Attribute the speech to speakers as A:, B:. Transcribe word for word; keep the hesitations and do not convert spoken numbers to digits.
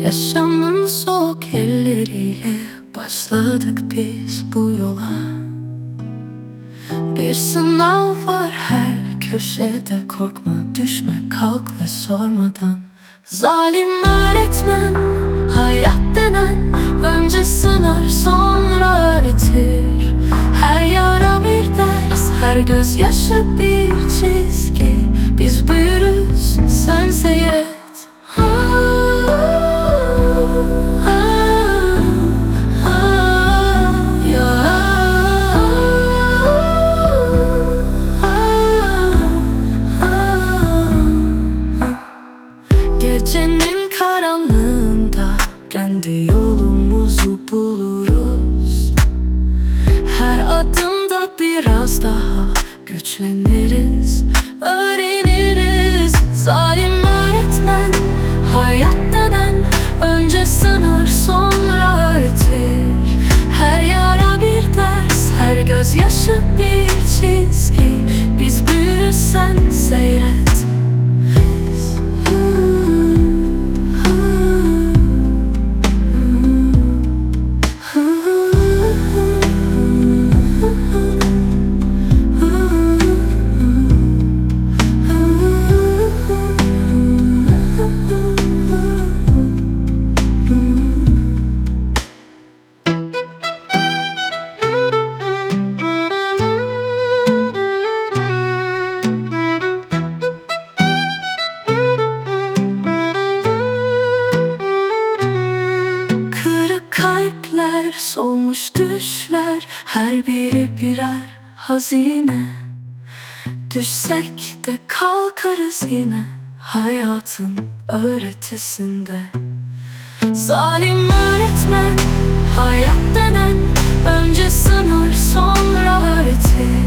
A: Yaşamın soğuk elleriyle başladık biz bu yola. Bir sınav var her köşede, korkma düşme kalk ve sormadan. Zalim öğretmen, hayat denen önce sınar sonra öğretir. Her yara bir ders, her gözyaşı bir çizgi. Biz büyürüz, sen seyret. Gecenin karanlığında kendi yolumuzu buluruz. Her adımda biraz daha güçleniriz, öğreniriz. Zalim öğretmen, hayat denen önce sınır sonra öğretir. Her yara bir ders, her gözyaşı bir çizgi. Biz büyürüz, sen seyret. Kalpler, solmuş düşler, her biri birer hazine. Düşsek de kalkarız yine hayatın öğretisinde. Zalim öğretmen, hayat denen önce sınır sonra öğretir.